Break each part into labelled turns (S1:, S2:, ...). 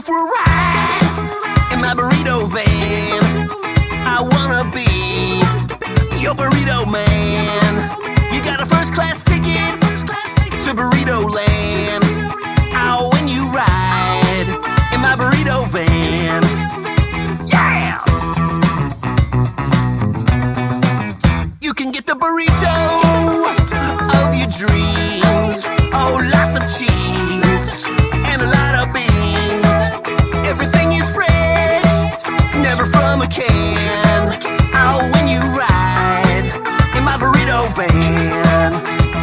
S1: for a ride in my burrito van. I wanna be your burrito man. You got a first class ticket to Burrito Land. Oh, when you ride in my burrito van. Yeah! You can get the burrito of your dreams. Oh, lots of cheese and a lot of beans. Everything is fresh, never from a can. Oh, when you ride in my burrito van.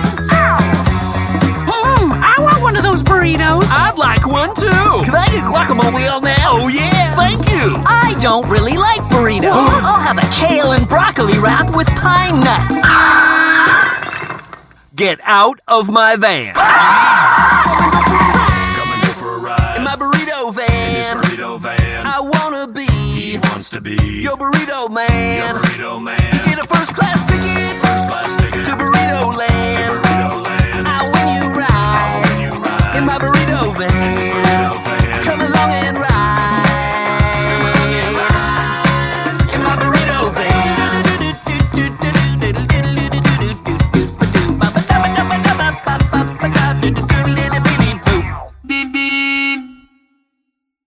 S2: I want one of those burritos.
S1: I'd like one too. Can I get guacamole on that? Oh yeah, thank you.
S2: I don't really like burritos. I'll have a kale and broccoli wrap with pine nuts.
S1: Get out of my van.
S3: Come and go for a ride
S1: In my burrito van.
S3: in this burrito van.
S1: I wanna be
S3: He wants to be
S1: your burrito man.
S3: your burrito man.
S1: Get a first class ticket
S3: First class ticket
S1: to Burrito Land.